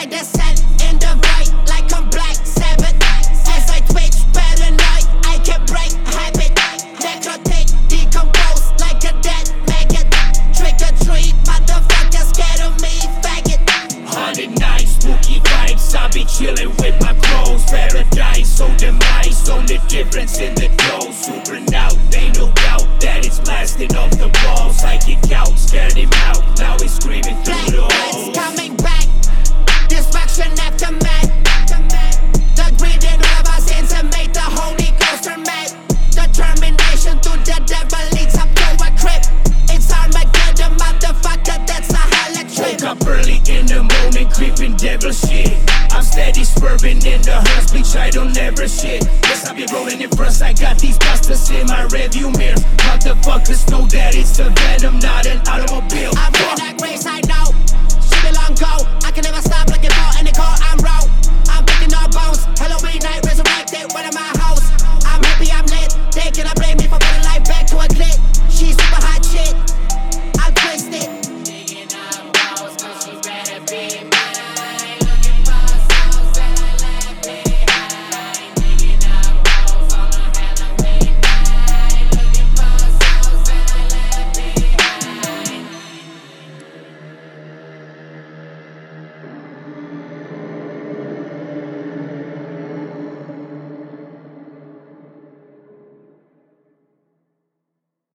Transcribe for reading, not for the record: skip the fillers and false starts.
descent in the right like I'm Black Sabbath. As I twitch paranoid, I can break habit. Necrotic, decompose like a dead maggot. Trick or treat, motherfuckers scared of me, faggot. 100 nights, spooky vibes, I be chillin' with my clothes. Paradise, so demise, only difference in the dose. Super now, ain't no doubt that it's blasting off the walls. Psychic out, scared him out, now he's screaming through the Black halls. coming back, destruction aftermath. The greed and of our sins and made the Holy Ghost her mad. Determination to the devil leads up to a crib. It's Armageddon, motherfucker, that's a hella trip. Woke up early in the morning, creeping devil shit. I'm steady swerving in the hearse, bleach, I don't never shit. Yes, I be rolling in fronts, I got these busters in my rearview mirror. Motherfuckers know that it's a venom, not an automobile. I'm in that grace, I know. She be long go, I can never